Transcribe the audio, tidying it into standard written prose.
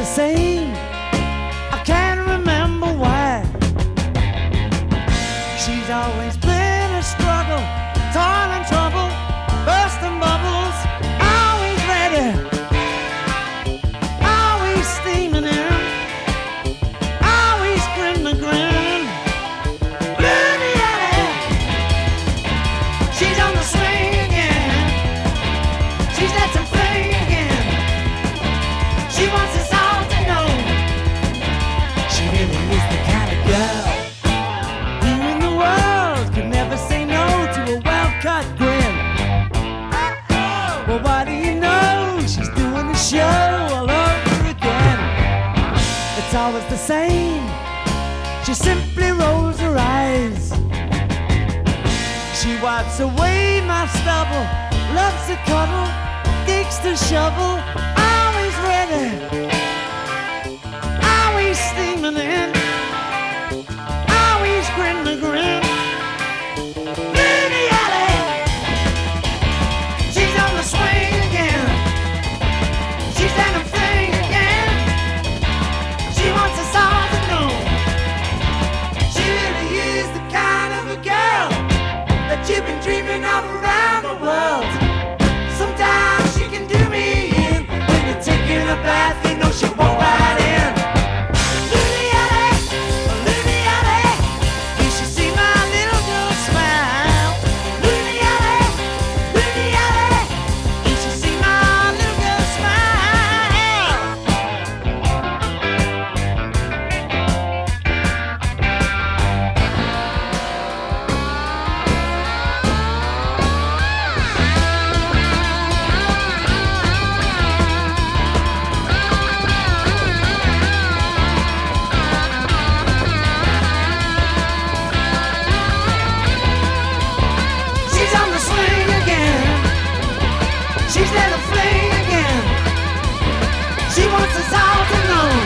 the same. I can't remember why. She's always been a struggle, torn and trouble, bursting bubbles, always ready, always steaming in, always grin to grin. Loony Alley, she's on the swing again. She's let some fling again. She wants us all to know she really is the kind of girl who in the world could never say no to a well-cut grin. Well, what do you know? She's doing the show all over again. It's always the same. She simply rolls her eyes. She wipes away my stubble, loves to cuddle, digs to shovel, always ready, always steaming in, always grin to grin. Loony Alley, she's on the swing again. She's at a fling again. She wants us all to know she really is the kind of a girl that you've been dreaming of around the world. Sometimes she can do me in. When you're taking a bath, you know she won't right in. Loony Alley, you should see my little girl smile. Loony Alley, you should see my little girl smile. She's on the swing again. She's let her fling again. She wants us all to know